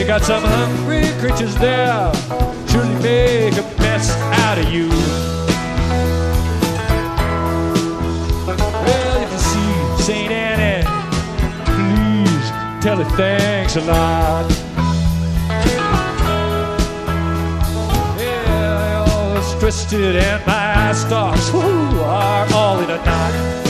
got some hungry creatures there, surely make a mess out of you. Well, if you see St. Annie, please tell her thanks a lot. Yeah, all twisted and my stocks are all in a knot.